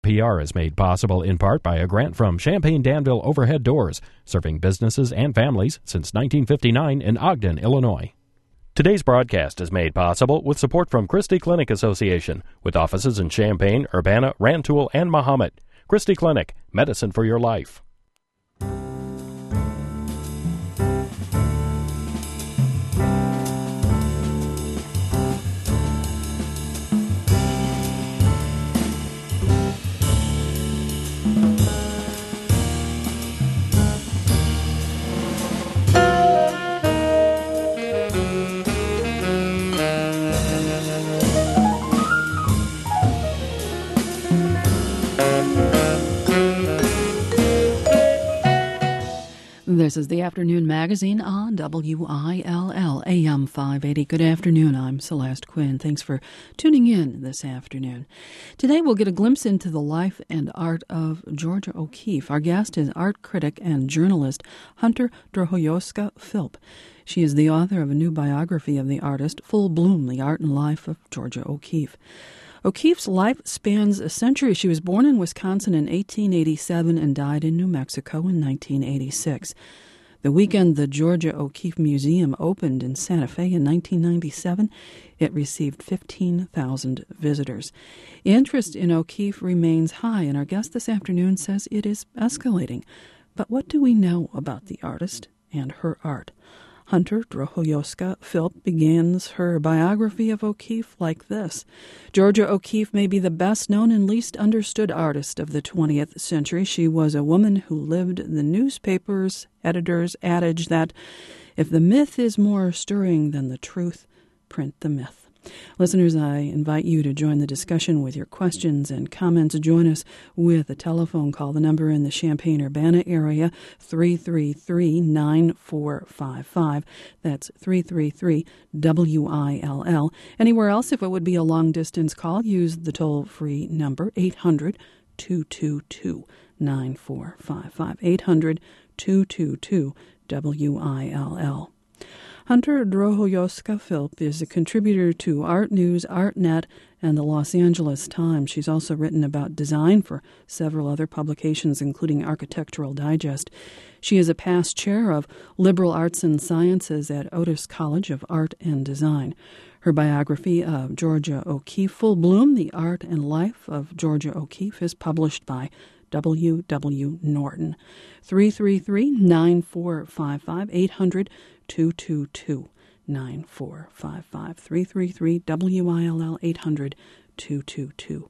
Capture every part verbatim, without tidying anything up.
P R is made possible in part by a grant from Champaign-Danville Overhead Doors, serving businesses and families since nineteen fifty-nine in Ogden, Illinois. Today's broadcast is made possible with support from Christie Clinic Association, with offices in Champaign, Urbana, Rantoul, and Mahomet. Christie Clinic, medicine for your life. This is the Afternoon Magazine on W I L L A M five eighty. Good afternoon. I'm Celeste Quinn. Thanks for tuning in this afternoon. Today we'll get a glimpse into the life and art of Georgia O'Keeffe. Our guest is art critic and journalist Hunter Drohoyska Philp. She is the author of a new biography of the artist, Full Bloom, The Art and Life of Georgia O'Keeffe. O'Keeffe's life spans a century. She was born in Wisconsin in eighteen eighty-seven and died in New Mexico in nineteen eighty-six. The weekend the Georgia O'Keeffe Museum opened in Santa Fe in nineteen ninety-seven, it received fifteen thousand visitors. Interest in O'Keeffe remains high, and our guest this afternoon says it is escalating. But what do we know about the artist and her art? Hunter Drohoyska Philp begins her biography of O'Keeffe like this. Georgia O'Keeffe may be the best known and least understood artist of the twentieth century. She was a woman who lived the newspaper's editor's adage that if the myth is more stirring than the truth, print the myth. Listeners, I invite you to join the discussion with your questions and comments. Join us with a telephone call. The number in the Champaign-Urbana area, three three three, nine four five five. That's three three three W I L L. Anywhere else, if it would be a long-distance call, use the toll-free number, eight hundred, two two two, nine four five five. eight hundred, two two two, W I L L. Hunter Drohoyska Philp is a contributor to Art News, ArtNet, and the Los Angeles Times. She's also written about design for several other publications, including Architectural Digest. She is a past chair of Liberal Arts and Sciences at Otis College of Art and Design. Her biography of Georgia O'Keeffe, Full Bloom, The Art and Life of Georgia O'Keeffe, is published by W W. Norton. three three three, nine four five five, eight hundred, two two two, nine four five five. three three three W I L L, eight hundred, two two two,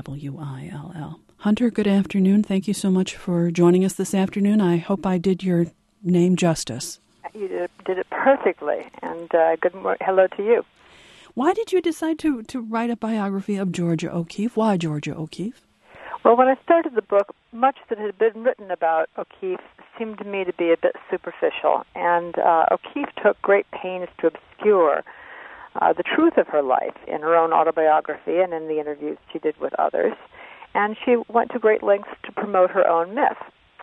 W I L L. Hunter, good afternoon. Thank you so much for joining us this afternoon. I hope I did your name justice. You did, did it perfectly, and uh, good morning. Hello to you. Why did you decide to, to write a biography of Georgia O'Keeffe? Why Georgia O'Keeffe? Well, when I started the book, much that had been written about O'Keeffe seemed to me to be a bit superficial, and uh, O'Keeffe took great pains to obscure uh, the truth of her life in her own autobiography and in the interviews she did with others, and she went to great lengths to promote her own myth.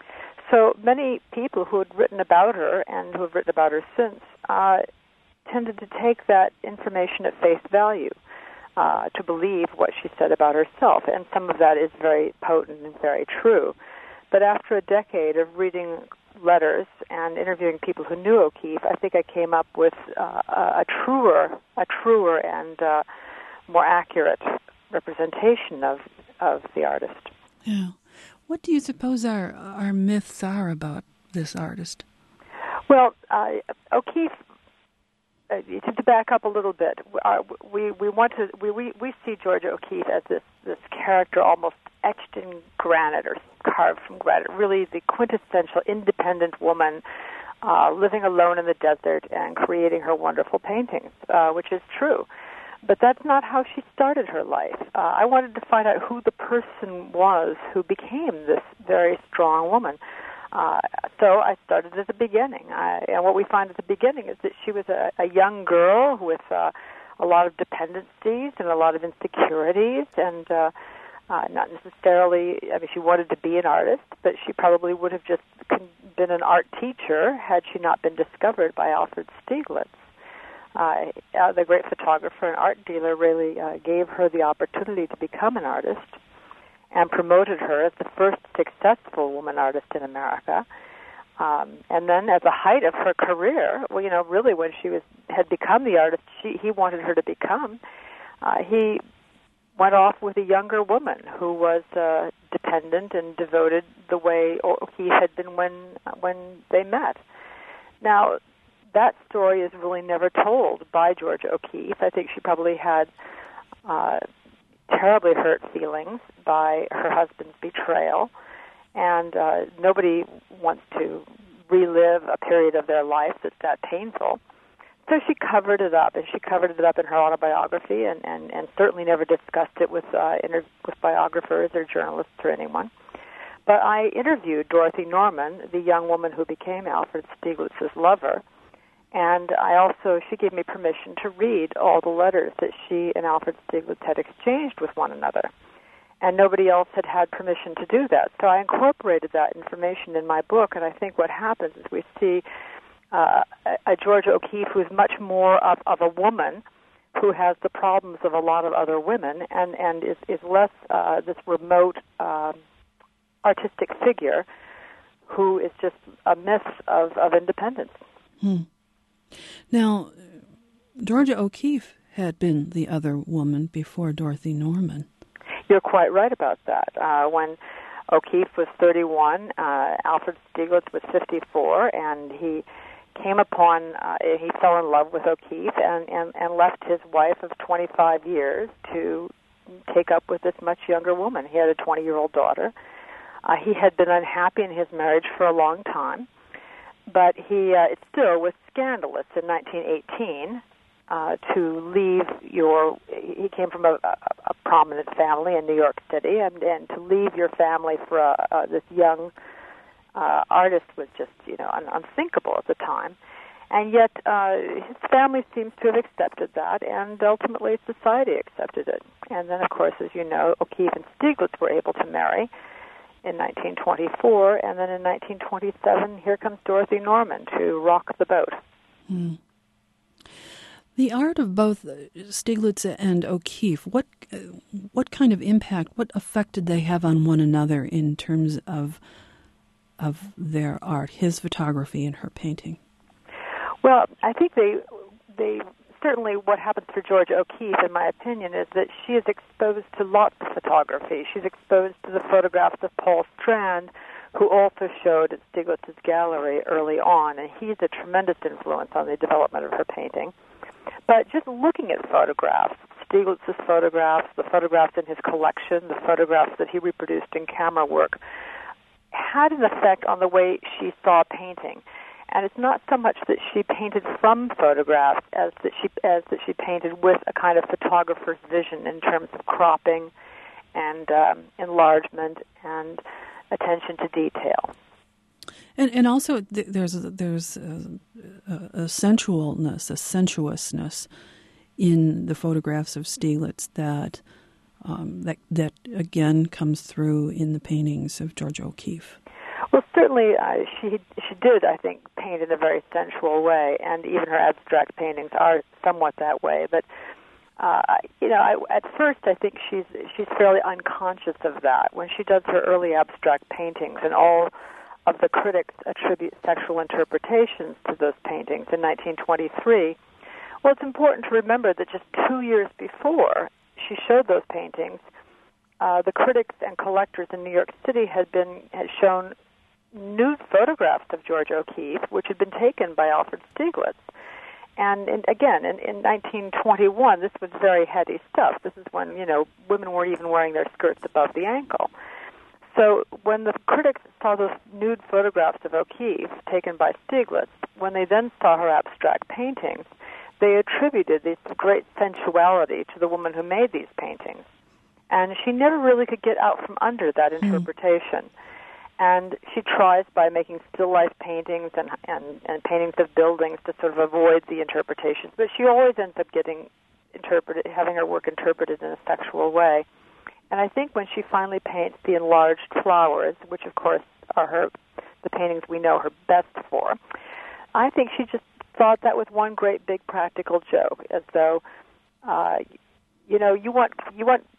So many people who had written about her and who have written about her since uh, tended to take that information at face value. Uh, to believe what she said about herself, and some of that is very potent and very true. But after a decade of reading letters and interviewing people who knew O'Keeffe, I think I came up with uh, a truer, a truer and uh, more accurate representation of of the artist. Yeah. What do you suppose our our myths are about this artist? Well, uh, O'Keeffe. Uh, to back up a little bit, uh, we we want to we, we we see Georgia O'Keeffe as this this character almost etched in granite or carved from granite. Really, the quintessential independent woman uh, living alone in the desert and creating her wonderful paintings, uh, which is true. But that's not how she started her life. Uh, I wanted to find out who the person was who became this very strong woman. Uh, so I started at the beginning. I, and what we find at the beginning is that she was a, a young girl with uh, a lot of dependencies and a lot of insecurities, and uh, uh, not necessarily, I mean, she wanted to be an artist, but she probably would have just been an art teacher had she not been discovered by Alfred Stieglitz. Uh, uh, the great photographer and art dealer really uh, gave her the opportunity to become an artist. and promoted her as the first successful woman artist in America. Um, and then at the height of her career, well, you know, really when she was had become the artist she, he wanted her to become, uh, he went off with a younger woman who was uh, dependent and devoted the way he had been when when they met. Now, that story is really never told by Georgia O'Keeffe. I think she probably had uh, terribly hurt feelings by her husband's betrayal, and uh, nobody wants to relive a period of their life that's that painful. So she covered it up, and she covered it up in her autobiography, and, and, and certainly never discussed it with uh, inter- with biographers or journalists or anyone. But I interviewed Dorothy Norman, the young woman who became Alfred Stieglitz's lover, and I also she gave me permission to read all the letters that she and Alfred Stieglitz had exchanged with one another. And nobody else had had permission to do that. So I incorporated that information in my book, and I think what happens is we see uh, a, a Georgia O'Keeffe who's much more of, of a woman who has the problems of a lot of other women and, and is, is less uh, this remote um, artistic figure who is just a myth of, of independence. Hmm. Now, Georgia O'Keeffe had been the other woman before Dorothy Norman. You're quite right about that. Uh, when O'Keeffe was thirty-one, uh, Alfred Stieglitz was fifty-four, and he came upon, uh, he fell in love with O'Keeffe and, and, and left his wife of twenty-five years to take up with this much younger woman. He had a twenty-year-old daughter. Uh, he had been unhappy in his marriage for a long time, but he uh, it still was scandalous in nineteen eighteen. Uh, to leave your, he came from a, a, a prominent family in New York City, and, and to leave your family for a, uh, this young uh, artist was just, you know, un- unthinkable at the time. And yet uh, his family seems to have accepted that, and ultimately society accepted it. And then, of course, as you know, O'Keeffe and Stieglitz were able to marry in nineteen twenty-four, and then in nineteen twenty-seven, here comes Dorothy Norman to rock the boat. Hmm. The art of both Stieglitz and O'Keeffe, what uh, what kind of impact, what effect did they have on one another in terms of of their art, his photography and her painting? Well, I think they they certainly what happens for Georgia O'Keeffe, in my opinion, is that she is exposed to lots of photography. She's exposed to the photographs of Paul Strand, who also showed at Stieglitz's gallery early on, and he's a tremendous influence on the development of her painting. But just looking at photographs, Stieglitz's photographs, the photographs in his collection, the photographs that he reproduced in camera work, had an effect on the way she saw painting. And it's not so much that she painted from photographs as that she as that she painted with a kind of photographer's vision in terms of cropping and um, enlargement and attention to detail. And and also th- there's a, there's a, a, a sensualness, a sensuousness in the photographs of Stieglitz that um, that that again comes through in the paintings of Georgia O'Keeffe. Well, certainly uh, she she did, I think, paint in a very sensual way, and even her abstract paintings are somewhat that way. But uh, you know, I, at first, I think she's she's fairly unconscious of that when she does her early abstract paintings, and all of the critics attribute sexual interpretations to those paintings in nineteen twenty-three. Well, it's important to remember that just two years before she showed those paintings, uh, the critics and collectors in New York City had been had shown nude photographs of Georgia O'Keeffe, which had been taken by Alfred Stieglitz. And, and again, in, in nineteen twenty-one, this was very heady stuff. This is when, you know, women weren't even wearing their skirts above the ankle. So when the critics saw those nude photographs of O'Keeffe taken by Stieglitz, when they then saw her abstract paintings, they attributed this great sensuality to the woman who made these paintings. And she never really could get out from under that interpretation. Mm. And she tries by making still life paintings and, and, and paintings of buildings to sort of avoid the interpretations, but she always ends up getting interpreted, having her work interpreted in a sexual way. And I think when she finally paints the enlarged flowers, which of course are her the paintings we know her best for, I think she just thought that was one great big practical joke, as though uh, you know you want you want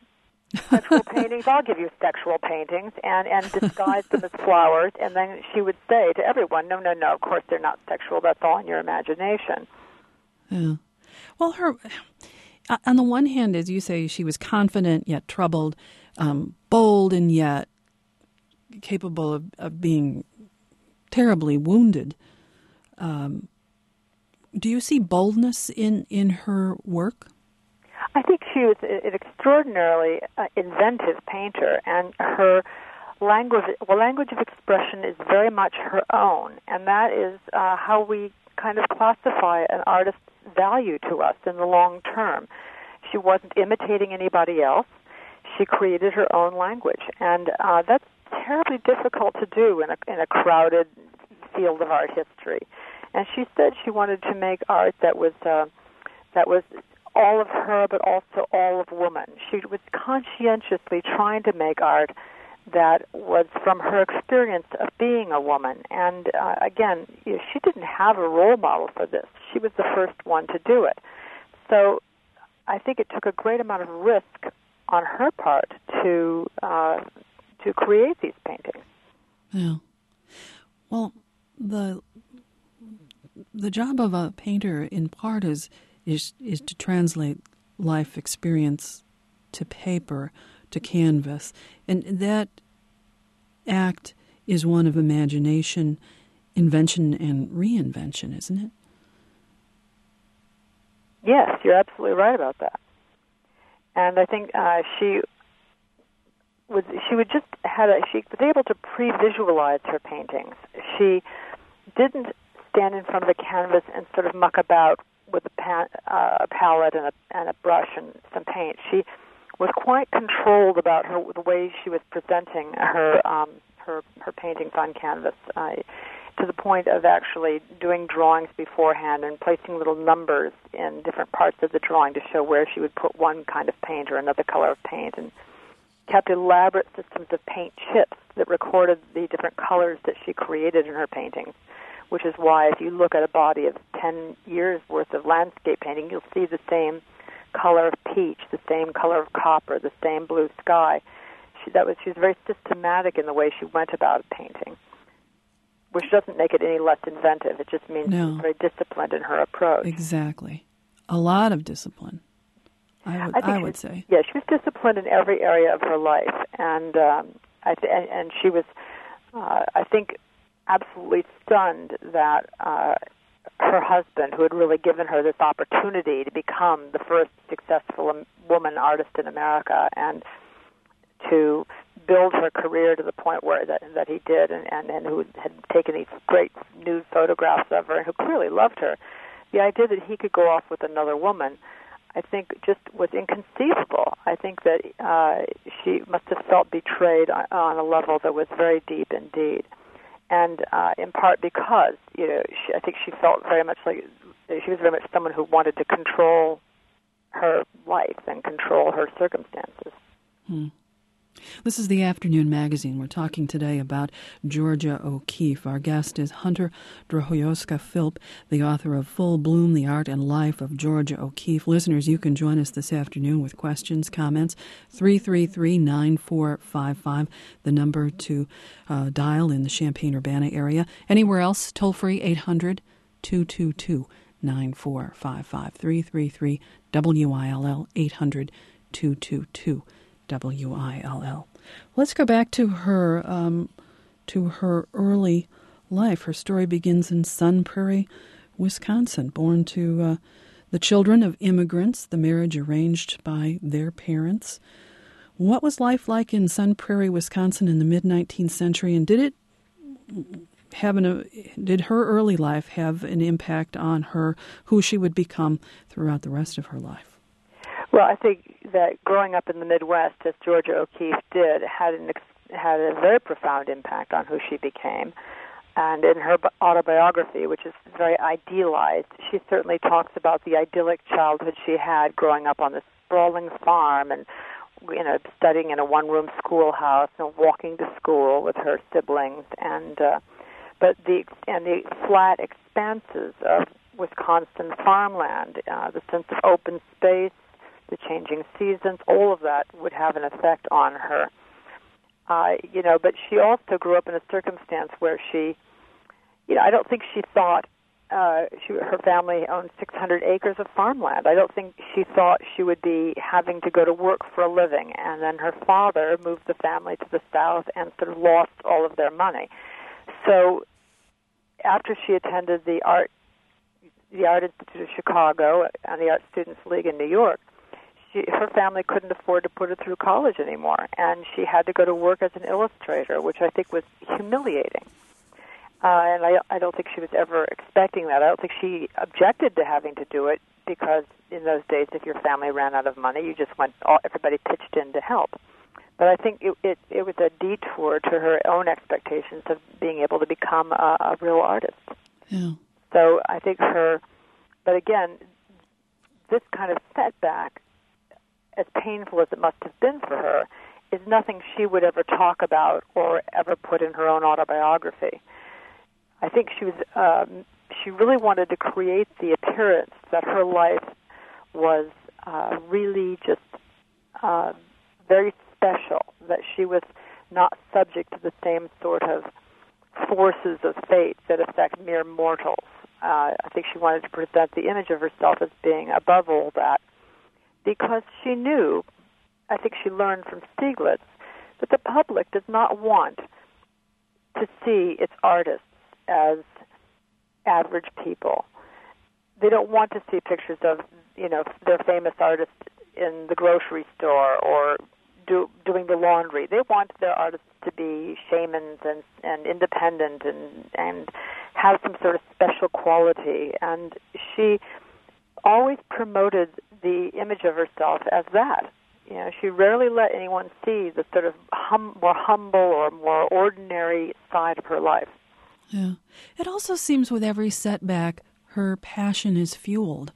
sexual paintings. I'll give you sexual paintings, and, and disguise them as flowers. And then she would say to everyone, no, no, no, of course they're not sexual. That's all in your imagination. Yeah. Well, her, on the one hand, as you say, she was confident yet troubled, um, bold and yet capable of, of being terribly wounded. Um, do you see boldness in, in her work? I think she was an extraordinarily uh, inventive painter, and her language, well, language of expression is very much her own, and that is uh, how we kind of classify an artist's value to us in the long term. She wasn't imitating anybody else. She created her own language, and uh, that's terribly difficult to do in a, in a crowded field of art history. And she said she wanted to make art that was uh, that was all of her, but also all of woman. She was conscientiously trying to make art that was from her experience of being a woman. And uh, again, you know, she didn't have a role model for this. She was the first one to do it. So I think it took a great amount of risk on her part to uh, to create these paintings. Yeah. Well, the the job of a painter, in part, is is is to translate life experience to paper, to canvas, and that act is one of imagination, invention, and reinvention, isn't it? Yes, you're absolutely right about that. And I think uh, she was she would just had a, she was able to pre-visualize her paintings. She didn't stand in front of the canvas and sort of muck about with a, pa- uh, a palette and a, and a brush and some paint. She was quite controlled about her the way she was presenting her um, her her paintings on canvas, uh, to the point of actually doing drawings beforehand and placing little numbers in different parts of the drawing to show where she would put one kind of paint or another color of paint, and kept elaborate systems of paint chips that recorded the different colors that she created in her paintings, which is why if you look at a body of ten years worth of landscape painting, you'll see the same color of peach, the same color of copper, the same blue sky. She, that was, she was very systematic in the way she went about painting, which doesn't make it any less inventive. It just means no. she's very disciplined in her approach. Exactly. A lot of discipline, I would, I, I would was, say. Yeah, she was disciplined in every area of her life, and um, I th- and, and she was, uh, I think, absolutely stunned that uh, her husband, who had really given her this opportunity to become the first successful woman artist in America and to build her career to the point where that that he did, and, and, and who had taken these great nude photographs of her and who clearly loved her, the idea that he could go off with another woman, I think, just was inconceivable. I think that uh, she must have felt betrayed on, on a level that was very deep indeed. And uh, in part because, you know, she, I think she felt very much like she was very much someone who wanted to control her life and control her circumstances. Hmm. This is the Afternoon Magazine. We're talking today about Georgia O'Keeffe. Our guest is Hunter Drohoyoska Philp, the author of Full Bloom, The Art and Life of Georgia O'Keeffe. Listeners, you can join us this afternoon with questions, comments, three three three, nine four five five, the number to uh, dial in the Champaign-Urbana area. Anywhere else, toll free, eight hundred, two two two, nine four five five, three three three, W I L L, eight hundred, two two two, W I L L. Let's go back to her um, to her early life. Her story begins in Sun Prairie, Wisconsin. Born to uh, the children of immigrants, the marriage arranged by their parents. What was life like in Sun Prairie, Wisconsin in the mid-nineteenth century, and did it have an, uh, did her early life have an impact on her, who she would become throughout the rest of her life? Well, I think that growing up in the Midwest, as Georgia O'Keeffe did, had an ex- had a very profound impact on who she became. And in her autobiography, which is very idealized, she certainly talks about the idyllic childhood she had growing up on this sprawling farm and, you know, studying in a one-room schoolhouse and walking to school with her siblings. And uh, but the and the flat expanses of Wisconsin farmland, uh, the sense of open space, the changing seasons, all of that would have an effect on her. Uh, you know, but she also grew up in a circumstance where she, you know, I don't think she thought, uh, she, her family owned six hundred acres of farmland. I don't think she thought she would be having to go to work for a living. And then her father moved the family to the South and sort of lost all of their money. So after she attended the Art, the Art Institute of Chicago and the Art Students League in New York, She, her family couldn't afford to put her through college anymore, and she had to go to work as an illustrator, which I think was humiliating. Uh, and I, I don't think she was ever expecting that. I don't think she objected to having to do it, because in those days, if your family ran out of money, you just went, all, everybody pitched in to help. But I think it, it, it was a detour to her own expectations of being able to become a, a real artist. Yeah. So I think her, but again, this kind of setback, as painful as it must have been for her, is nothing she would ever talk about or ever put in her own autobiography. I think she was um, she really wanted to create the appearance that her life was uh, really just uh, very special, that she was not subject to the same sort of forces of fate that affect mere mortals. Uh, I think she wanted to present the image of herself as being above all that, because she knew, I think she learned from Stieglitz, that the public does not want to see its artists as average people. They don't want to see pictures of, you know, their famous artists in the grocery store or do, doing the laundry. They want their artists to be shamans and, and independent and, and have some sort of special quality. And she always promoted the image of herself as that. You know, she rarely let anyone see the sort of hum, more humble or more ordinary side of her life. Yeah. It also seems with every setback, her passion is fueled.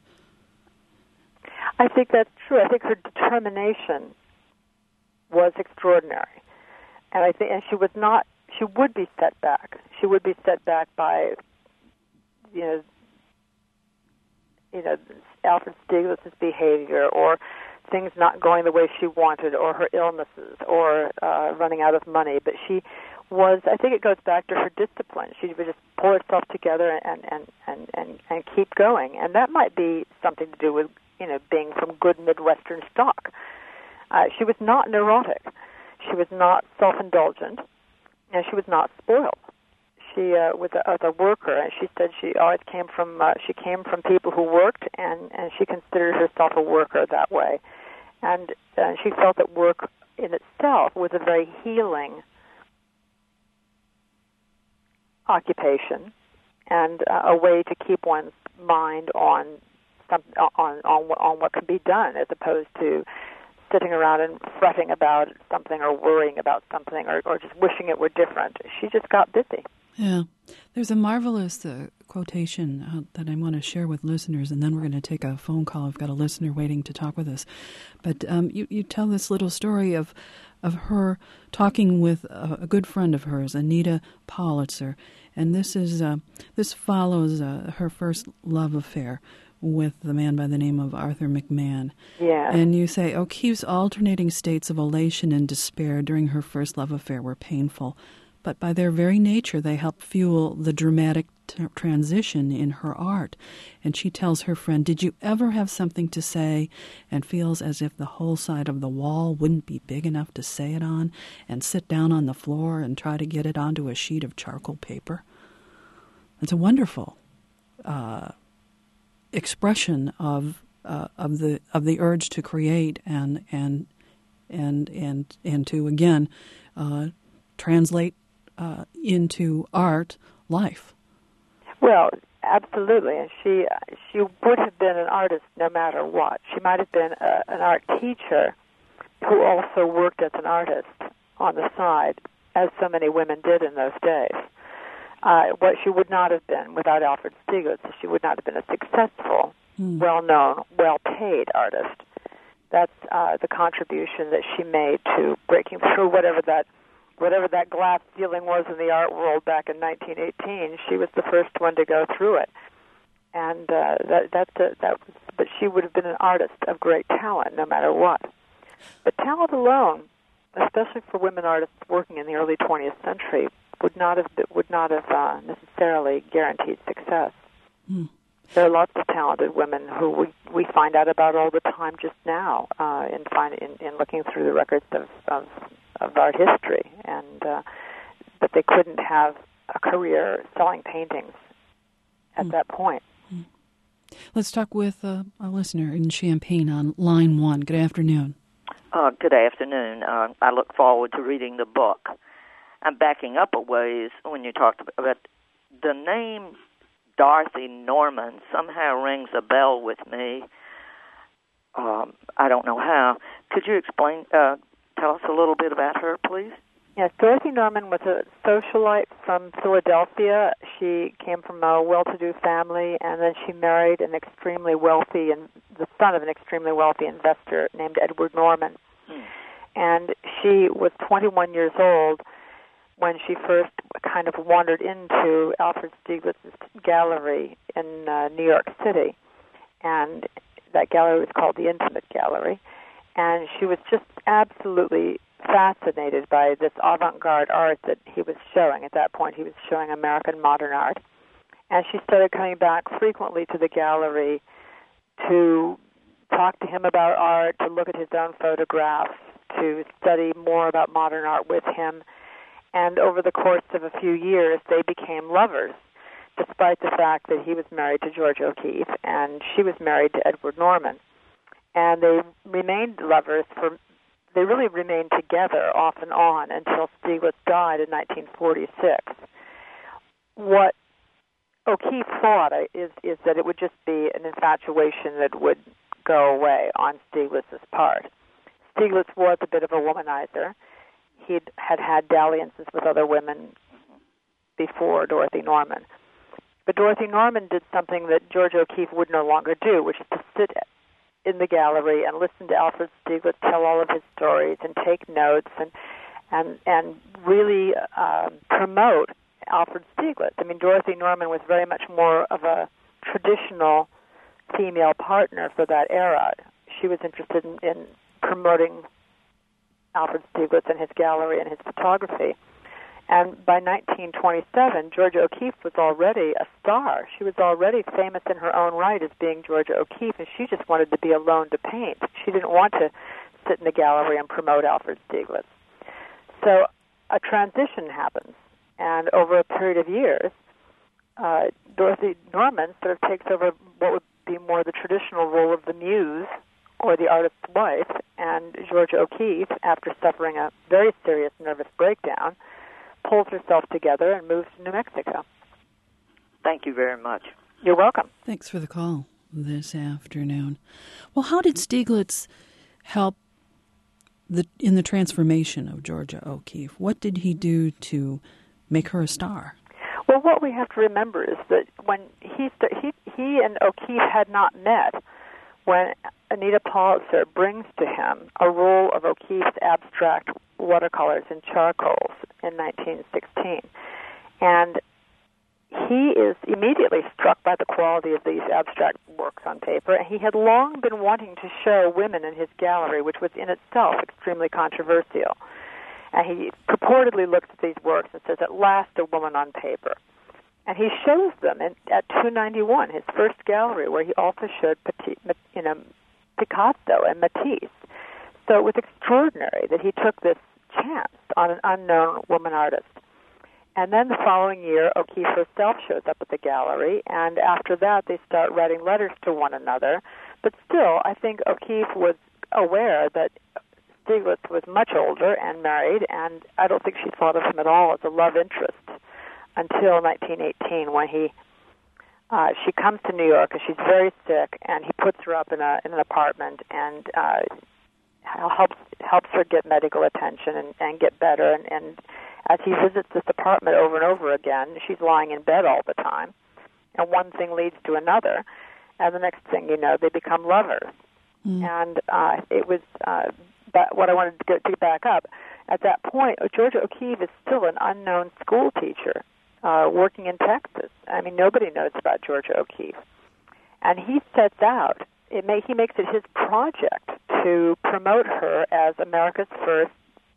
I think that's true. I think her determination was extraordinary. And I think, and she was not, she would be set back. She would be set back by, you know, you know, Alfred Stieglitz's behavior, or things not going the way she wanted, or her illnesses, or uh, running out of money. But she was, I think it goes back to her discipline. She would just pull herself together and, and, and, and, and keep going. And that might be something to do with, you know, being from good Midwestern stock. Uh, she was not neurotic. She was not self-indulgent. And she was not spoiled. She uh, was a, as a worker, and she said she always came from uh, she came from people who worked, and, and she considered herself a worker that way. And uh, she felt that work in itself was a very healing occupation, and uh, a way to keep one's mind on some on on on what can be done, as opposed to sitting around and fretting about something or worrying about something or, or just wishing it were different. She just got busy. Yeah. There's a marvelous uh, quotation uh, that I want to share with listeners, and then we're going to take a phone call. I've got a listener waiting to talk with us. But um, you, you tell this little story of of her talking with a, a good friend of hers, Anita Politzer, and this is uh, this follows uh, her first love affair with the man by the name of Arthur McMahon. Yeah. And you say O'Keeffe's alternating states of elation and despair during her first love affair were painful, but by their very nature they helped fuel the dramatic t- transition in her art. And she tells her friend, "Did you ever have something to say?" and feels as if the whole side of the wall wouldn't be big enough to say it on, and sit down on the floor and try to get it onto a sheet of charcoal paper. It's a wonderful uh expression of uh, of the of the urge to create and and and and and to again uh, translate uh, into art life. Well, absolutely, and she she would have been an artist no matter what. She might have been a, an art teacher who also worked as an artist on the side, as so many women did in those days. Uh, what she would not have been without Alfred Stieglitz, she would not have been a successful, mm. well-known, well-paid artist. That's uh, the contribution that she made to breaking through whatever that whatever that glass ceiling was in the art world back in nineteen eighteen. She was the first one to go through it, and uh, that that's a, that was but she would have been an artist of great talent no matter what. But talent alone, especially for women artists working in the early twentieth century, would not have would not have uh, necessarily guaranteed success. Mm. There are lots of talented women who we, we find out about all the time just now uh, in, find, in in looking through the records of of, of art history, and uh, but they couldn't have a career selling paintings at mm. that point. Mm. Let's talk with uh, a listener in Champaign on line one. Good afternoon. Uh, good afternoon. Uh, I look forward to reading the book. I'm backing up a ways when you talked about the name Dorothy Norman somehow rings a bell with me. Um, I don't know how. Could you explain, uh, tell us a little bit about her, please? Yes, Dorothy Norman was a socialite from Philadelphia. She came from a well-to-do family, and then she married an extremely wealthy, and the son of an extremely wealthy investor named Edward Norman. Hmm. And she was twenty-one years old when she first kind of wandered into Alfred Stieglitz's gallery in uh, New York City. And that gallery was called the Intimate Gallery. And she was just absolutely fascinated by this avant-garde art that he was showing. At that point, he was showing American modern art. And she started coming back frequently to the gallery to talk to him about art, to look at his own photographs, to study more about modern art with him. And over the course of a few years, they became lovers, despite the fact that he was married to Georgia O'Keeffe and she was married to Edward Norman. And they remained lovers for, they really remained together off and on until Stieglitz died in nineteen forty-six. What O'Keeffe thought is, is that it would just be an infatuation that would go away on Stieglitz's part. Stieglitz was a bit of a womanizer. He had had dalliances with other women before Dorothy Norman. But Dorothy Norman did something that Georgia O'Keeffe would no longer do, which is to sit in the gallery and listen to Alfred Stieglitz tell all of his stories and take notes and and and really uh, promote Alfred Stieglitz. I mean, Dorothy Norman was very much more of a traditional female partner for that era. She was interested in, in promoting Alfred Stieglitz and his gallery and his photography. And by nineteen twenty-seven, Georgia O'Keeffe was already a star. She was already famous in her own right as being Georgia O'Keeffe, and she just wanted to be alone to paint. She didn't want to sit in the gallery and promote Alfred Stieglitz. So a transition happens, and over a period of years, uh, Dorothy Norman sort of takes over what would be more the traditional role of the muse or the artist's wife, and Georgia O'Keeffe, after suffering a very serious nervous breakdown, pulls herself together and moves to New Mexico. Thank you very much. You're welcome. Thanks for the call this afternoon. Well, how did Stieglitz help the in the transformation of Georgia O'Keeffe? What did he do to make her a star? Well, what we have to remember is that when he he he and O'Keeffe had not met, when Anita Palliser brings to him a roll of O'Keeffe's abstract watercolors and charcoals in nineteen sixteen. And he is immediately struck by the quality of these abstract works on paper, and he had long been wanting to show women in his gallery, which was in itself extremely controversial. And he purportedly looks at these works and says, "At last, a woman on paper." And he shows them in, at two ninety-one, his first gallery, where he also showed Petit, you know, Picasso and Matisse. So it was extraordinary that he took this chance on an unknown woman artist. And then the following year, O'Keeffe herself shows up at the gallery, and after that they start writing letters to one another. But still, I think O'Keeffe was aware that Stieglitz was much older and married, and I don't think she thought of him at all as a love interest until nineteen eighteen, when he uh, she comes to New York and she's very sick, and he puts her up in a in an apartment and uh, helps helps her get medical attention and, and get better. And, and as he visits this apartment over and over again, she's lying in bed all the time, and one thing leads to another, and the next thing you know, they become lovers. Mm. And uh, it was uh, but what I wanted to get to back up. At that point, Georgia O'Keeffe is still an unknown school teacher uh, working in Texas. I mean, nobody knows about Georgia O'Keeffe. And he sets out it may, he makes it his project to promote her as America's first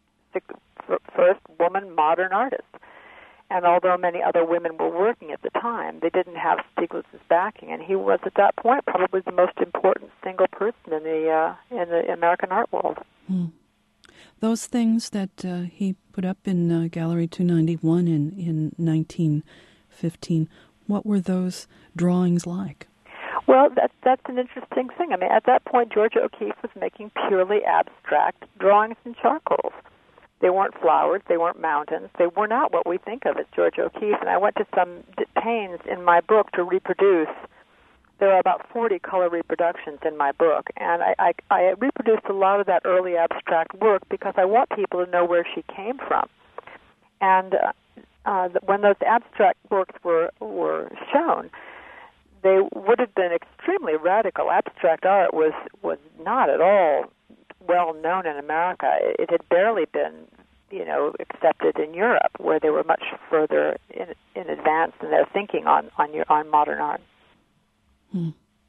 first woman modern artist. And although many other women were working at the time, they didn't have Stieglitz's backing, and he was at that point probably the most important single person in the uh, in the American art world. Hmm. Those things that uh, he put up in uh, Gallery two ninety-one in in nineteen fifteen, what were those drawings like? Well, that's that's an interesting thing. I mean, at that point, Georgia O'Keeffe was making purely abstract drawings in charcoals. They weren't flowers. They weren't mountains. They were not what we think of as Georgia O'Keeffe. And I went to some pains in my book to reproduce. There are about forty color reproductions in my book, and I, I, I reproduced a lot of that early abstract work because I want people to know where she came from. And uh, uh, when those abstract works were were shown, they would have been extremely radical. Abstract art was was not at all well known in America. It had barely been, you know, accepted in Europe, where they were much further in, in advance in their thinking on on, your, on modern art. Hmm.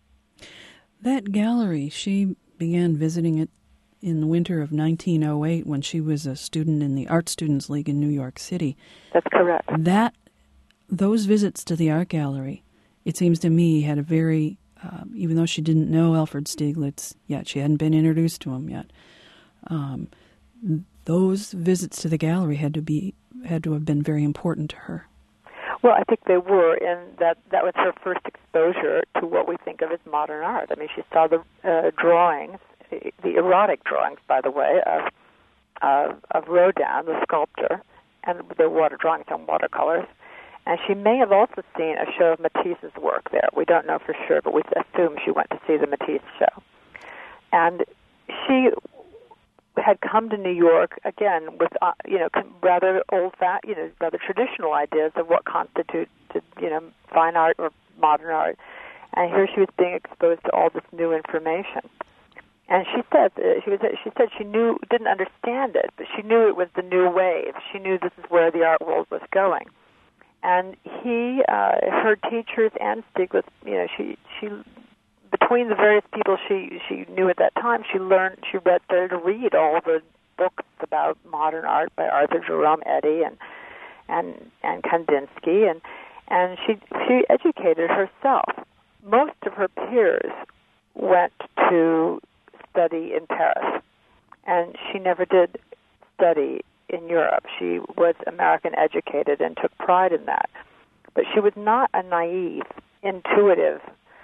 That gallery, she began visiting it in the winter of nineteen oh eight when she was a student in the Art Students League in New York City. That's correct. That those visits to the art gallery, it seems to me, had a very Uh, even though she didn't know Alfred Stieglitz yet, she hadn't been introduced to him yet. Um, those visits to the gallery had to be had to have been very important to her. Well, I think they were, and that that was her first exposure to what we think of as modern art. I mean, she saw the uh, drawings, the erotic drawings, by the way, of uh, of Rodin, the sculptor, and their water drawings on watercolors. And she may have also seen a show of Matisse's work there. We don't know for sure, but we assume she went to see the Matisse show. And she had come to New York, again, with, uh, you know, rather old, fat, you know, rather traditional ideas of what constituted, you know, fine art or modern art. And here she was being exposed to all this new information. And she said uh, she was she said she knew didn't understand it, but she knew it was the new wave. She knew this is where the art world was going. And he, uh, her teachers and Stieglitz, you know, she, she, between the various people she, she knew at that time, she learned, she read, started to read all the books about modern art by Arthur Jerome Eddy and, and, and Kandinsky, and, and she, she educated herself. Most of her peers went to study in Paris, and she never did study in Europe. She was American educated and took pride in that. But she was not a naive, intuitive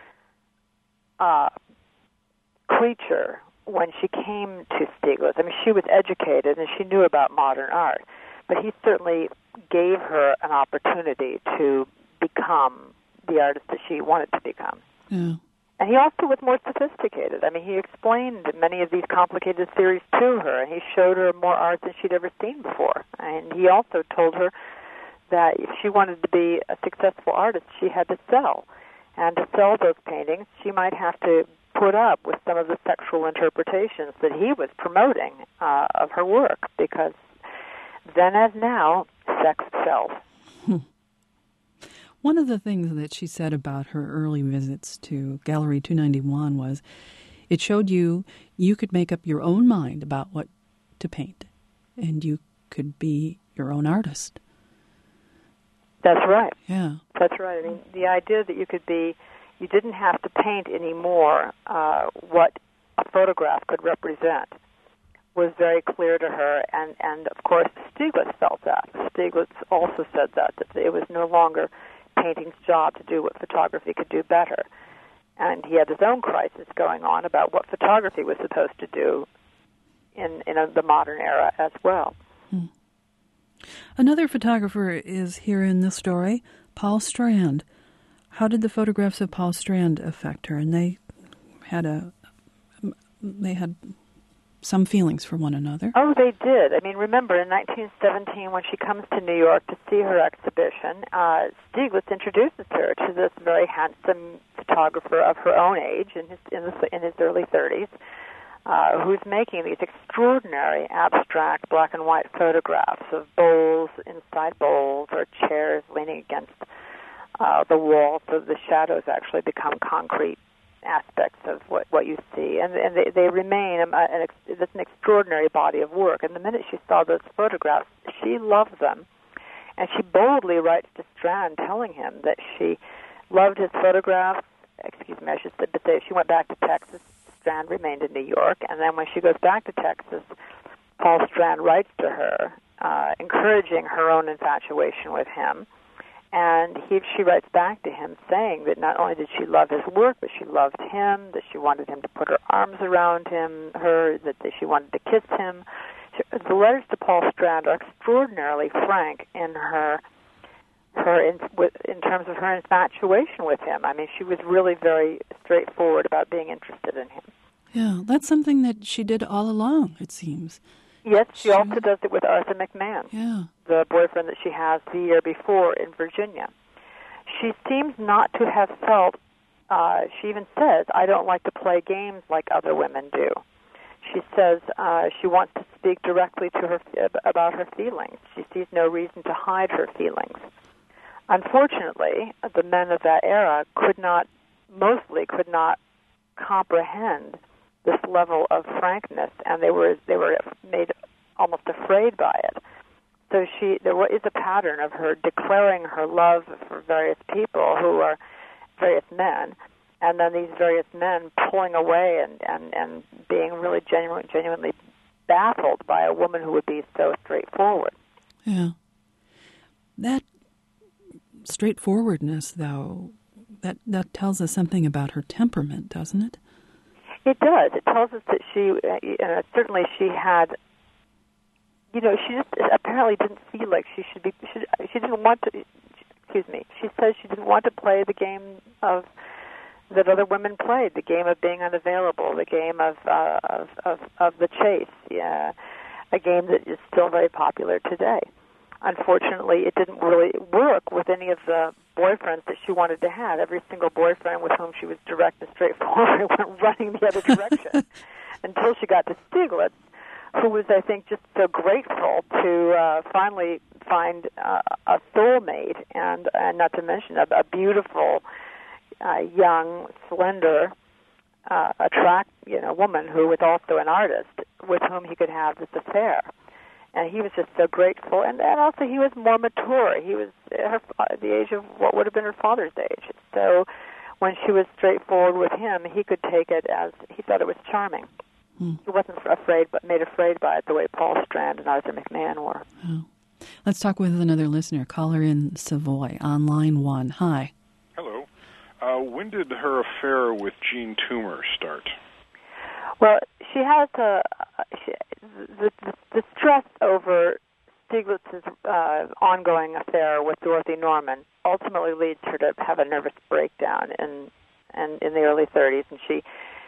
uh, creature when she came to Stieglitz. I mean, she was educated and she knew about modern art, but he certainly gave her an opportunity to become the artist that she wanted to become. Yeah. And he also was more sophisticated. I mean, he explained many of these complicated theories to her, and he showed her more art than she'd ever seen before. And he also told her that if she wanted to be a successful artist, she had to sell. And to sell those paintings, she might have to put up with some of the sexual interpretations that he was promoting uh, of her work, because then as now, sex sells. Hmm. One of the things that she said about her early visits to Gallery two ninety-one was it showed you you could make up your own mind about what to paint, and you could be your own artist. That's right. Yeah. That's right. I mean, the idea that you could be, you didn't have to paint anymore uh, what a photograph could represent was very clear to her, and, and of course Stieglitz felt that. Stieglitz also said that, that it was no longer painting's job to do what photography could do better. And he had his own crisis going on about what photography was supposed to do in, in a, the modern era as well. Hmm. Another photographer is here in the story, Paul Strand. How did the photographs of Paul Strand affect her? And they had a, they had some feelings for one another. Oh, they did. I mean, remember, in nineteen seventeen, when she comes to New York to see her exhibition, uh, Stieglitz introduces her to this very handsome photographer of her own age, in his in, the, in his early thirties, uh, who's making these extraordinary abstract black and white photographs of bowls inside bowls or chairs leaning against uh, the wall, so the shadows actually become concrete aspects of what, what you see, and, and they, they remain um, an, it's an extraordinary body of work. And the minute she saw those photographs, she loved them, and she boldly writes to Strand telling him that she loved his photographs. Excuse me, I should say she went back to Texas. Strand remained in New York, and then when she goes back to Texas, Paul Strand writes to her, uh, encouraging her own infatuation with him. And he, she writes back to him saying that not only did she love his work, but she loved him, that she wanted him to put her arms around him, her, that she wanted to kiss him. She, the letters to Paul Strand are extraordinarily frank in her, her in, with, in terms of her infatuation with him. I mean, she was really very straightforward about being interested in him. Yeah, that's something that she did all along, it seems. Yes, she, she also does it with Arthur McMahon, yeah. the boyfriend that she has the year before in Virginia. She seems not to have felt, uh, she even says, I don't like to play games like other women do. She says uh, she wants to speak directly to her about her feelings. She sees no reason to hide her feelings. Unfortunately, the men of that era could not, mostly could not comprehend this level of frankness, and they were they were made almost afraid by it. So she there is a pattern of her declaring her love for various people who are various men, and then these various men pulling away and, and, and being really genuine, genuinely baffled by a woman who would be so straightforward. Yeah. That straightforwardness, though, that, that tells us something about her temperament, doesn't it? It does. It tells us that she, uh, certainly she had, you know, she just apparently didn't feel like she should be, she, she didn't want to, excuse me, she says she didn't want to play the game of, that other women played, the game of being unavailable, the game of, uh, of, of, of the chase, yeah, a game that is still very popular today. Unfortunately, it didn't really work with any of the boyfriends that she wanted to have. Every single boyfriend with whom she was direct and straightforward went running the other direction until she got to Stieglitz, who was, I think, just so grateful to uh, finally find uh, a soulmate, and, and not to mention a, a beautiful, uh, young, slender, uh, attract, you know, woman who was also an artist with whom he could have this affair. And he was just so grateful, and, and also he was more mature. He was her, the age of what would have been her father's age. So when she was straightforward with him, he could take it as, he thought it was charming. Hmm. He wasn't afraid, but made afraid by it the way Paul Strand and Arthur McMahon were. Oh. Let's talk with another listener. Caller in Savoy on line one. Hi. Hello. Uh, when did her affair with Jean Toomer start? Well, she has a, she, the, the, the stress over Stieglitz's uh, ongoing affair with Dorothy Norman ultimately leads her to have a nervous breakdown in, in, in the early thirties, and she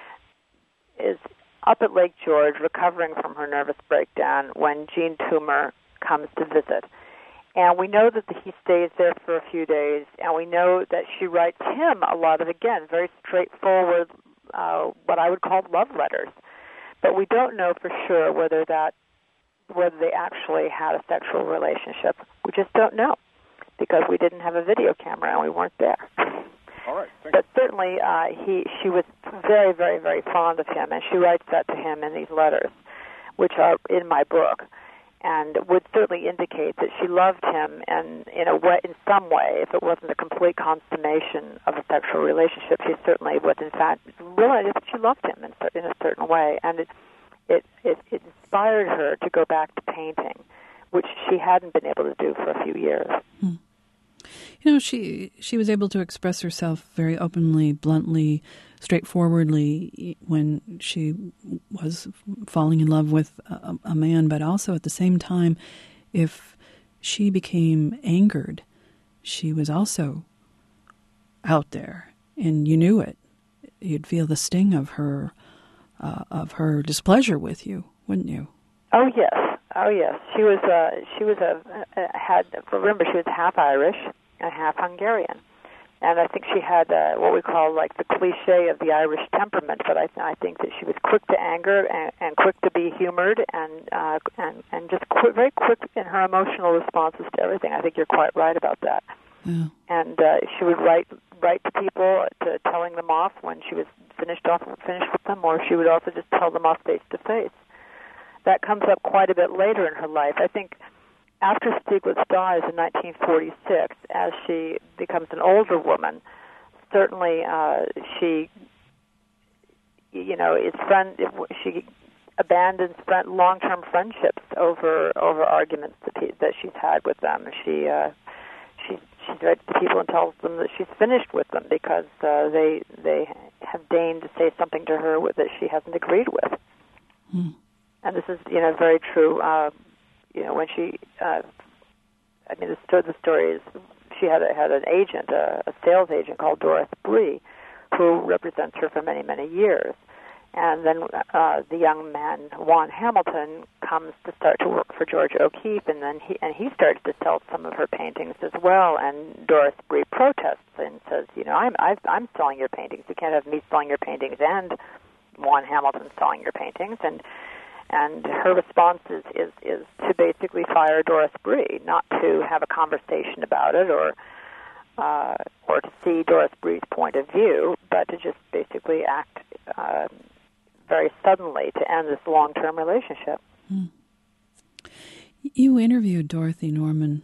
is up at Lake George recovering from her nervous breakdown when Jean Toomer comes to visit. And we know that he stays there for a few days, and we know that she writes him a lot of, again, very straightforward, Uh, what I would call love letters, but we don't know for sure whether that whether they actually had a sexual relationship. We just don't know because we didn't have a video camera and we weren't there. All right. Thank but certainly, uh, he she was very, very, very fond of him, and she writes that to him in these letters, which are in my book, and would certainly indicate that she loved him, and in a way, in some way, if it wasn't a complete consummation of a sexual relationship, she certainly would, in fact, realize that she loved him in, in a certain way, and it, it it it inspired her to go back to painting, which she hadn't been able to do for a few years. Hmm. You know, she she was able to express herself very openly, bluntly, straightforwardly when she was falling in love with a, a man, but also at the same time, if she became angered, she was also out there, and you knew it. You'd feel the sting of her uh, of her displeasure with you, wouldn't you? Oh yes, oh yes. She was uh, she was a, a had remember she was half Irish and half Hungarian. And I think she had uh, what we call like the cliche of the Irish temperament, but I, th- I think that she was quick to anger and, and quick to be humored, and uh, and and just quick, very quick in her emotional responses to everything. I think you're quite right about that. Yeah. And uh, she would write write to people, to telling them off when she was finished off finished with them, or she would also just tell them off face to face. That comes up quite a bit later in her life. I think after Stieglitz dies in nineteen forty-six, as she becomes an older woman, certainly uh, she, you know, is friend. She abandons friend, long-term friendships over over arguments that he, that she's had with them. She uh, she she writes to people and tells them that she's finished with them because uh, they they have deigned to say something to her with, that she hasn't agreed with. Hmm. And this is, you know, very true. Uh, you know, when she, uh, I mean, the story, the story is she had a, had an agent, a, a sales agent called Doris Bree, who represents her for many, many years. And then uh, the young man, Juan Hamilton, comes to start to work for Georgia O'Keeffe, and then he and he starts to sell some of her paintings as well. And Doris Bree protests and says, you know, I'm I've, I'm selling your paintings. You can't have me selling your paintings and Juan Hamilton selling your paintings. And and her response is, is is to basically fire Doris Bree, not to have a conversation about it or uh, or to see Doris Bree's point of view, but to just basically act Uh, very suddenly to end this long-term relationship. Hmm. You interviewed Dorothy Norman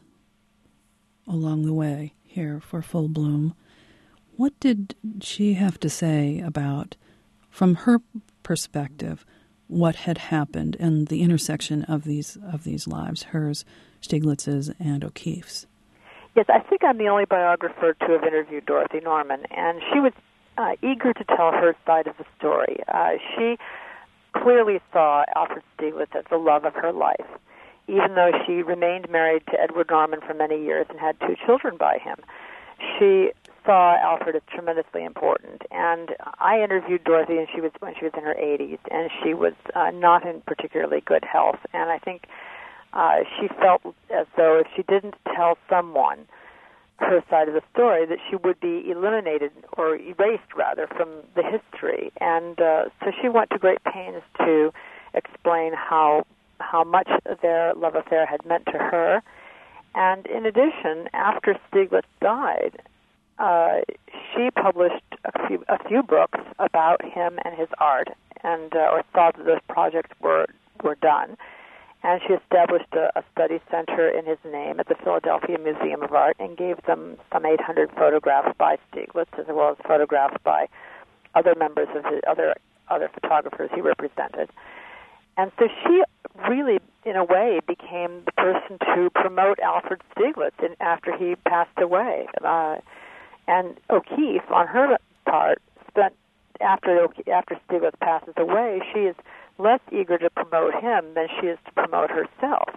along the way here for Full Bloom. What did she have to say about, from her perspective, what had happened and the intersection of these of these lives, hers, Stieglitz's, and O'Keeffe's? Yes, I think I'm the only biographer to have interviewed Dorothy Norman, and she was Uh, eager to tell her side of the story. Uh, she clearly saw Alfred Stieglitz as the love of her life, even though she remained married to Edward Norman for many years and had two children by him. She saw Alfred as tremendously important, and I interviewed Dorothy, and she was when she was in her eighties, and she was uh, not in particularly good health, and I think uh, she felt as though if she didn't tell someone her side of the story, that she would be eliminated or erased, rather, from the history. And uh, so she went to great pains to explain how how much their love affair had meant to her. And in addition, after Stieglitz died, uh, she published a few a few books about him and his art, and uh, or thought that those projects were were done. And she established a, a study center in his name at the Philadelphia Museum of Art and gave them some eight hundred photographs by Stieglitz, as well as photographs by other members of his other other photographers he represented. And so she really, in a way, became the person to promote Alfred Stieglitz in, after he passed away. Uh, and O'Keeffe, on her part, spent after after Stieglitz passes away, she is less eager to promote him than she is to promote herself.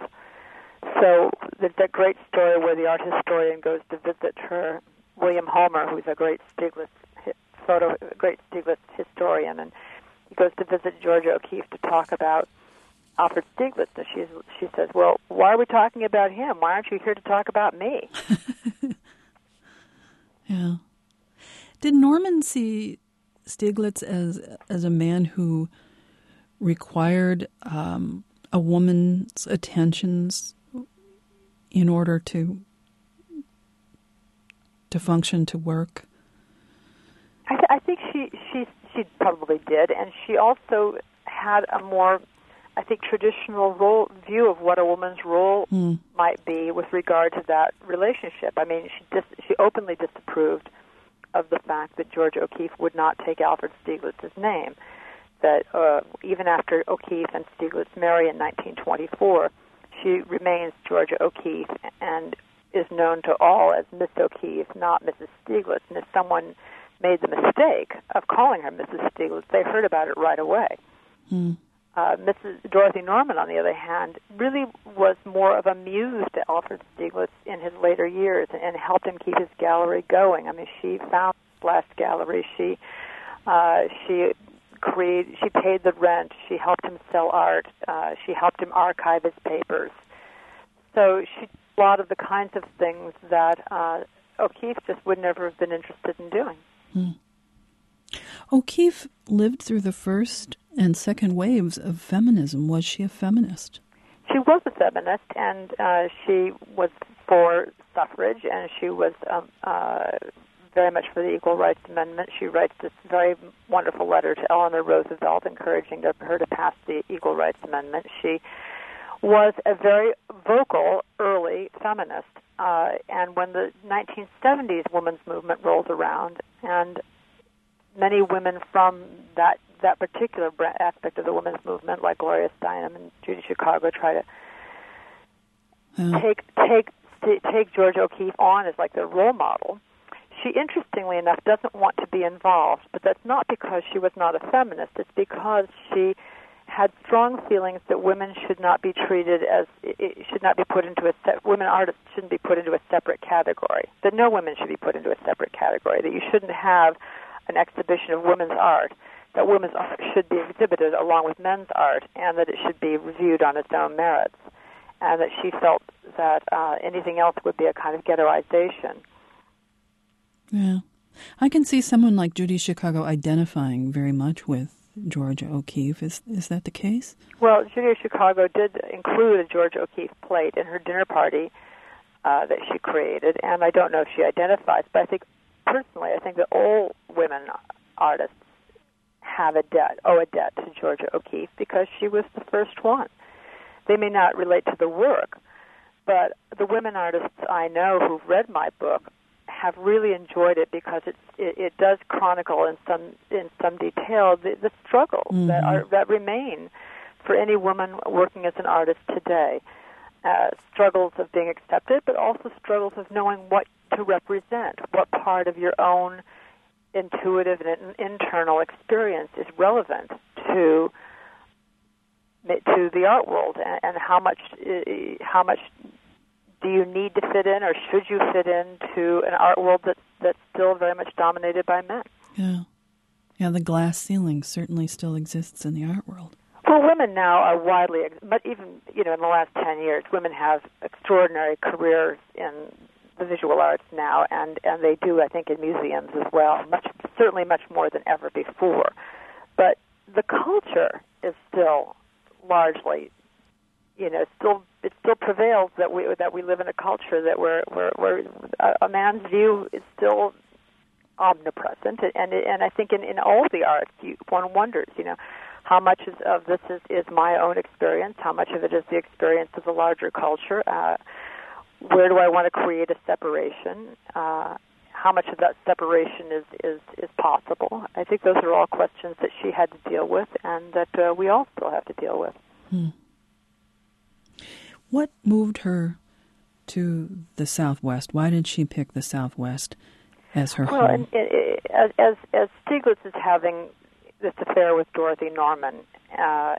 So there's that great story where the art historian goes to visit her, William Homer, who's a great Stieglitz photo, great Stieglitz historian, and he goes to visit Georgia O'Keeffe to talk about Alfred Stieglitz, and she's, she says, "Well, why are we talking about him? Why aren't you here to talk about me?" Yeah. Did Norman see Stieglitz as as a man who required um, a woman's attentions in order to to function, to work? I, th- I think she, she she probably did, and she also had a more, I think, traditional role view of what a woman's role mm. might be with regard to that relationship. I mean, she dis- she openly disapproved of the fact that Georgia O'Keeffe would not take Alfred Stieglitz's name. That uh, even after O'Keeffe and Stieglitz marry in nineteen twenty-four, she remains Georgia O'Keeffe and is known to all as Miss O'Keeffe, not Missus Stieglitz. And if someone made the mistake of calling her Missus Stieglitz, they heard about it right away. Mm. Uh, Missus Dorothy Norman, on the other hand, really was more of a muse to Alfred Stieglitz in his later years and helped him keep his gallery going. I mean, she found his last gallery. She uh, she create, she paid the rent. She helped him sell art. Uh, she helped him archive his papers. So she did a lot of the kinds of things that uh, O'Keeffe just would never have been interested in doing. Hmm. O'Keeffe lived through the first and second waves of feminism. Was she a feminist? She was a feminist, and uh, she was for suffrage, and she was um, uh, very much for the Equal Rights Amendment. She writes this very wonderful letter to Eleanor Roosevelt encouraging her to pass the Equal Rights Amendment. She was a very vocal early feminist. Uh, and when the nineteen seventies women's movement rolls around, and many women from that that particular aspect of the women's movement, like Gloria Steinem and Judy Chicago, try to yeah. take take take Georgia O'Keeffe on as like their role model, she, interestingly enough, doesn't want to be involved. But that's not because she was not a feminist. It's because she had strong feelings that women should not be treated as, it should not be put into a, women artists shouldn't be put into a separate category, that no women should be put into a separate category, that you shouldn't have an exhibition of women's art, that women's art should be exhibited along with men's art, and that it should be reviewed on its own merits, and that she felt that uh, anything else would be a kind of ghettoization. Yeah. I can see someone like Judy Chicago identifying very much with Georgia O'Keeffe. Is is that the case? Well, Judy Chicago did include a Georgia O'Keeffe plate in her dinner party uh, that she created, and I don't know if she identifies, but I think, personally, I think that all women artists have a debt, owe a debt to Georgia O'Keeffe because she was the first one. They may not relate to the work, but the women artists I know who've read my book have really enjoyed it because it's, it, it does chronicle in some in some detail the, the struggles mm-hmm. that are that remain for any woman working as an artist today. Uh, struggles of being accepted, but also struggles of knowing what to represent, what part of your own intuitive and internal experience is relevant to to the art world, and, and how much how much do you need to fit in, or should you fit into an art world that that's still very much dominated by men? Yeah, yeah. The glass ceiling certainly still exists in the art world. Well, women now are widely, but even you know, in the last ten years, women have extraordinary careers in the visual arts now, and, and they do, I think, in museums as well. Much, certainly, much more than ever before. But the culture is still largely, you know, still it still prevails that we that we live in a culture that where where, where a man's view is still omnipresent, and and I think in, in all the arts, you, one wonders, you know, how much is, of this is, is my own experience, how much of it is the experience of the larger culture. Uh, where do I want to create a separation? Uh, how much of that separation is, is, is possible? I think those are all questions that she had to deal with, and that uh, we all still have to deal with. Hmm. What moved her to the Southwest? Why did she pick the Southwest as her well, home? Well, as, as, as Stieglitz is having this affair with Dorothy Norman, uh,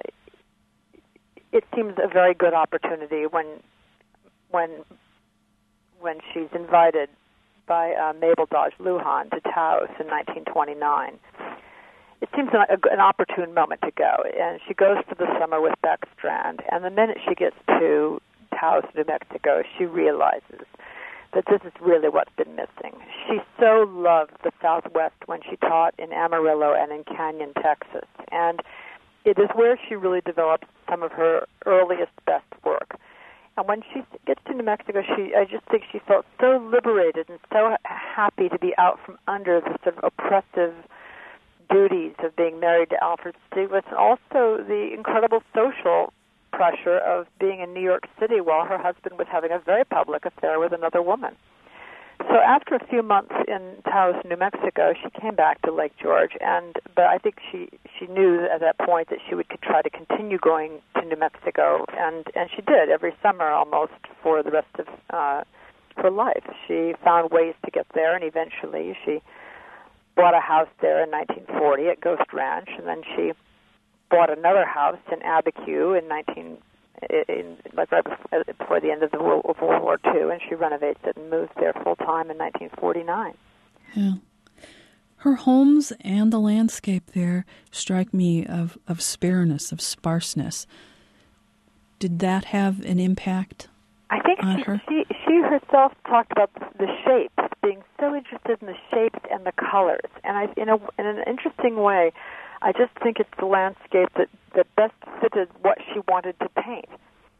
it seems a very good opportunity when when when she's invited by uh, Mabel Dodge Lujan to Taos in nineteen twenty-nine. It seems an, an opportune moment to go, and she goes for the summer with Beck Strand, and the minute she gets to Taos, New Mexico, she realizes that this is really what's been missing. She so loved the Southwest when she taught in Amarillo and in Canyon, Texas, and it is where she really developed some of her earliest best work. And when she gets to New Mexico, she I just think she felt so liberated and so happy to be out from under the sort of oppressive duties of being married to Alfred Stieglitz, and also the incredible social pressure of being in New York City while her husband was having a very public affair with another woman. So after a few months in Taos, New Mexico, she came back to Lake George, and but I think she, she knew at that point that she would try to continue going to New Mexico, and, and she did every summer almost for the rest of uh, her life. She found ways to get there, and eventually she bought a house there in nineteen forty at Ghost Ranch, and then she bought another house in Abiquiu in nineteen in like right before, before the end of the World, of World War Two, and she renovates it and moves there full time in nineteen forty-nine. Yeah, her homes and the landscape there strike me of of spareness, of sparseness. Did that have an impact? I think on she, her? she she herself talked about the shapes, being so interested in the shapes and the colors, and I in a in an interesting way, I just think it's the landscape that, that best fitted what she wanted to paint. She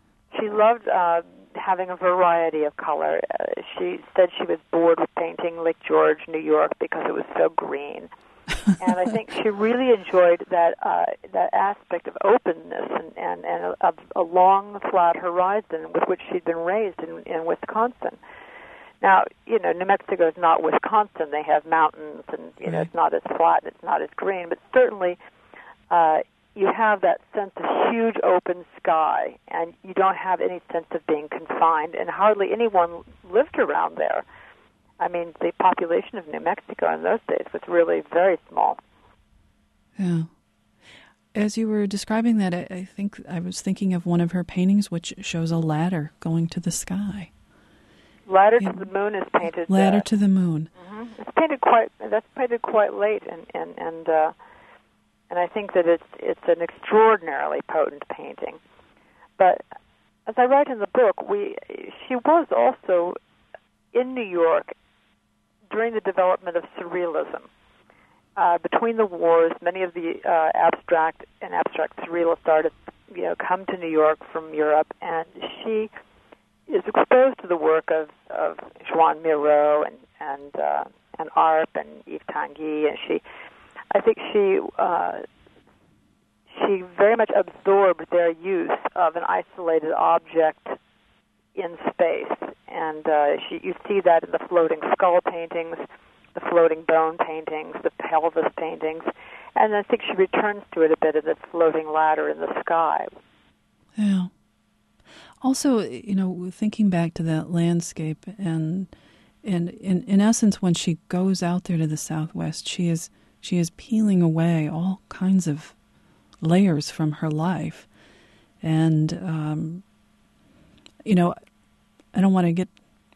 she loved uh, having a variety of color. Uh, she said she was bored with painting Lake George, New York, because it was so green. And I think she really enjoyed that uh, that aspect of openness and, and, and of a long, flat horizon with which she'd been raised in, in Wisconsin. Now, you know, New Mexico is not Wisconsin. They have mountains, and, you know, it's not as flat and it's not as green. But certainly uh, you have that sense of huge open sky, and you don't have any sense of being confined, and hardly anyone lived around there. I mean, the population of New Mexico in those days was really very small. Yeah. As you were describing that, I, I think I was thinking of one of her paintings, which shows a ladder going to the sky. Ladder yeah. to the Moon is painted. Ladder uh, to the Moon. Mm-hmm. It's painted quite. That's painted quite late, and and and uh, and I think that it's it's an extraordinarily potent painting. But as I write in the book, we she was also in New York during the development of surrealism. Uh, between the wars, many of the uh, abstract and abstract surrealist artists, you know, come to New York from Europe, and she is exposed to the work of, of Joan Miro and and uh, and Arp and Yves Tanguy, and she, I think she uh, she very much absorbed their use of an isolated object in space, and uh, she, you see that in the floating skull paintings, the floating bone paintings, the pelvis paintings, and I think she returns to it a bit in this floating ladder in the sky. Yeah. Also, you know, thinking back to that landscape, and and in in essence, when she goes out there to the Southwest, she is she is peeling away all kinds of layers from her life, and um, you know, I don't want to get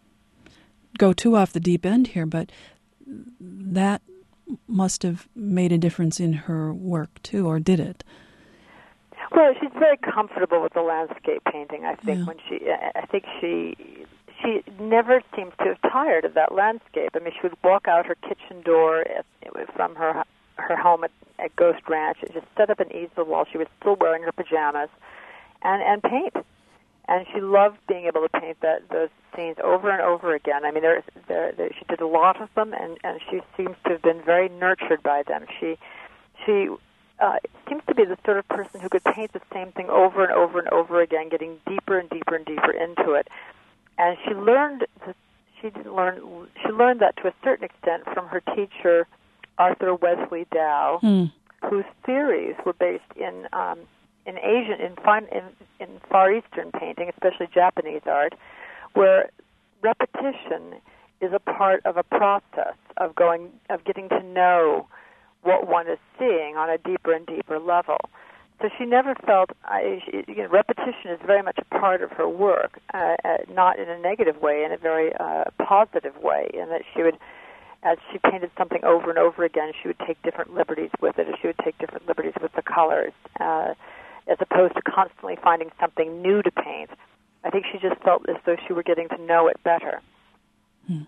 go too off the deep end here, but that must have made a difference in her work too, or did it? Well, she's very comfortable with the landscape painting. I think yeah. when she, I think she, she never seems to have tired of that landscape. I mean, she would walk out her kitchen door at, from her her home at, at Ghost Ranch and just set up an easel while she was still wearing her pajamas, and and paint. And she loved being able to paint that those scenes over and over again. I mean, there, there, there she did a lot of them, and and she seems to have been very nurtured by them. She, she. Uh, seems to be the sort of person who could paint the same thing over and over and over again, getting deeper and deeper and deeper into it. And she learned that she didn't learn. She learned that to a certain extent from her teacher, Arthur Wesley Dow, hmm. whose theories were based in um, in Asian, in, fine, in in Far Eastern painting, especially Japanese art, where repetition is a part of a process of going of getting to know what one is seeing on a deeper and deeper level. So she never felt, I, she, you know, repetition is very much a part of her work, uh, uh, not in a negative way, in a very uh, positive way, in that she would, as she painted something over and over again, she would take different liberties with it, or she would take different liberties with the colors, uh, as opposed to constantly finding something new to paint. I think she just felt as though she were getting to know it better. Hmm.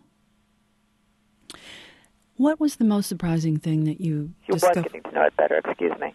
What was the most surprising thing that you She discovered? was getting to know it better, excuse me.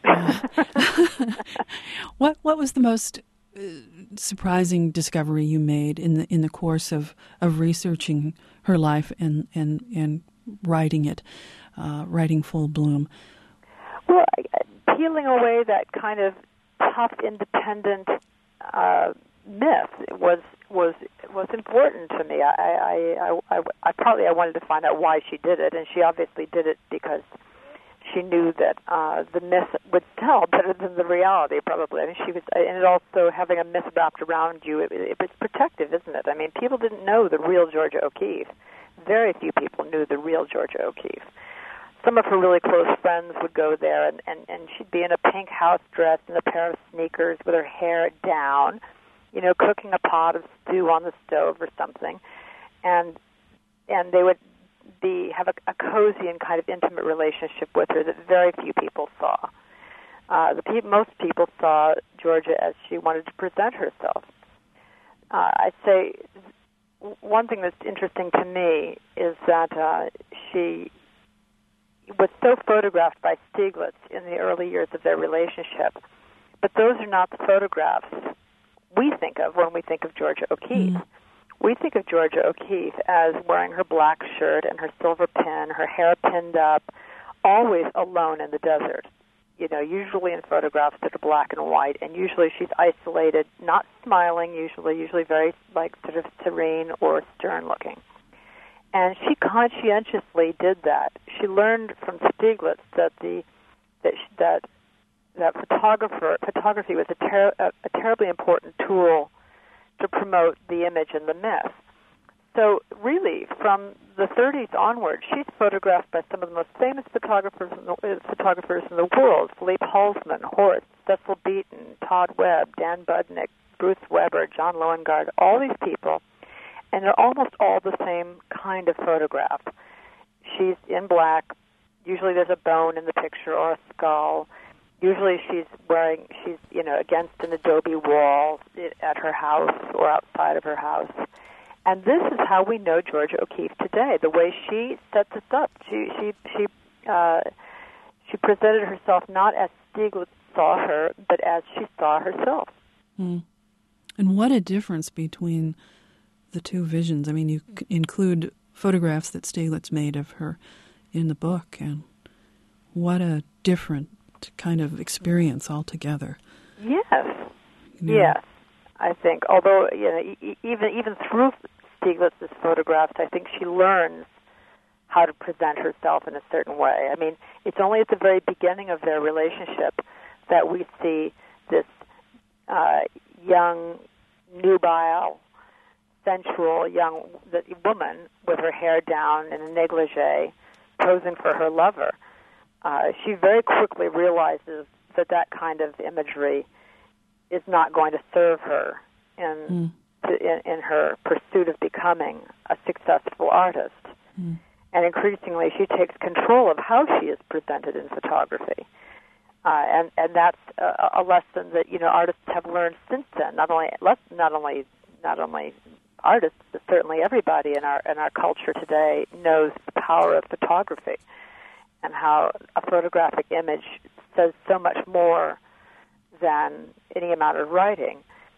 what What was the most uh, surprising discovery you made in the in the course of, of researching her life and and, and writing it, uh, writing Full Bloom? Well, peeling away that kind of tough, independent uh, myth was was was important to me. I, I, I, I, I partly I wanted to find out why she did it, and she obviously did it because she knew that uh, the myth would sell better than the reality, probably. I mean, she was, and it also having a myth wrapped around you, it, it was protective, isn't it? I mean, people didn't know the real Georgia O'Keeffe. Very few people knew the real Georgia O'Keeffe. Some of her really close friends would go there, and, and, and she'd be in a pink house dress and a pair of sneakers with her hair down, you know, cooking a pot of stew on the stove or something, and and they would be have a, a cozy and kind of intimate relationship with her that very few people saw. Uh, the pe- most people saw Georgia as she wanted to present herself. Uh, I'd say one thing that's interesting to me is that uh, she was so photographed by Stieglitz in the early years of their relationship, but those are not the photographs we think of when we think of Georgia O'Keeffe. Mm. We think of Georgia O'Keeffe as wearing her black shirt and her silver pin, her hair pinned up, always alone in the desert. You know, usually in photographs that are black and white, and usually she's isolated, not smiling, usually, usually very, like, sort of serene or stern-looking. And she conscientiously did that. She learned from Stieglitz that the that she, that that photographer photography was a, ter- a, a terribly important tool to promote the image and the myth. So really, from the thirties onward, she's photographed by some of the most famous photographers in the, uh, photographers in the world: Philippe Halsman, Horst, Cecil Beaton, Todd Webb, Dan Budnick, Bruce Weber, John Loengard, all these people, and they're almost all the same kind of photograph. She's in black. Usually there's a bone in the picture or a skull. Usually she's wearing, she's, you know, against an adobe wall at her house or outside of her house. And this is how we know Georgia O'Keeffe today, the way she sets us up. She she she uh, she presented herself not as Stieglitz saw her, but as she saw herself. Mm. And what a difference between the two visions. I mean, you c- include photographs that Stieglitz made of her in the book, and what a different kind of experience altogether. Yes, You know? yes. I think, although you know, e- even even through Stieglitz's photographs, I think she learns how to present herself in a certain way. I mean, it's only at the very beginning of their relationship that we see this uh, young, nubile, sensual young woman with her hair down in a negligee, posing for her lover. Uh, she very quickly realizes that that kind of imagery is not going to serve her in, mm. to, in in her pursuit of becoming a successful artist. Mm. And increasingly, she takes control of how she is presented in photography. Uh, and and that's a, a lesson that you know artists have learned since then. Not only not only not only artists, but certainly everybody in our in our culture today knows the power of photography and how a photographic image says so much more than any amount of writing,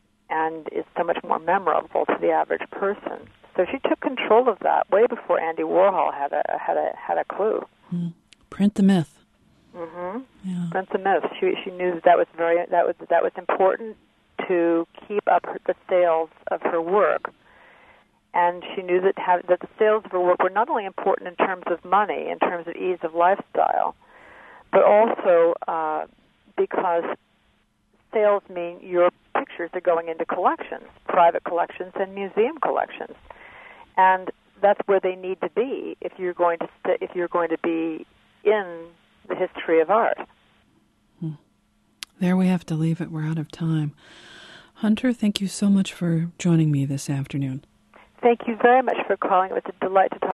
and is so much more memorable to the average person. So she took control of that way before Andy Warhol had a had a had a clue. Mm. Print the myth. Mm-hmm. Yeah. Print the myth. She she knew that, that was very that was that was important to keep up her, the sales of her work, and she knew that have, that the sales of her work were not only important in terms of money, in terms of ease of lifestyle, but also uh, because sales mean your pictures are going into collections, private collections and museum collections, and that's where they need to be if you're going to st- if you're going to be in the history of art. Hmm. There we have to leave it. We're out of time. Hunter, thank you so much for joining me this afternoon. Thank you very much for calling. It was a delight to talk.